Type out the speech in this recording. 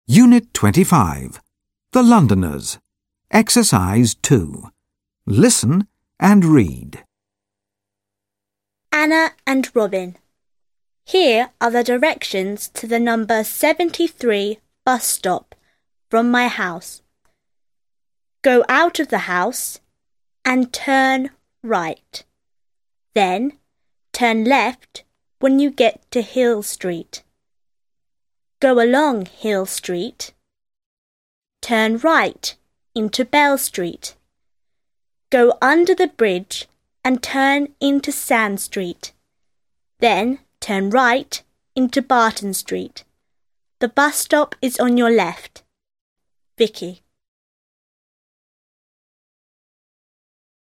Unit 25. The Londoners. Exercise 2. Listen and read. Anna and Robin. Here are the directions to the number 73 bus stop from my house. Go out of the house and turn right. Then turn left when you get to Hill Street. Go along Hill Street. Turn right into Bell Street. Go under the bridge and turn into Sand Street. Then turn right into Barton Street. The bus stop is on your left. Vicky.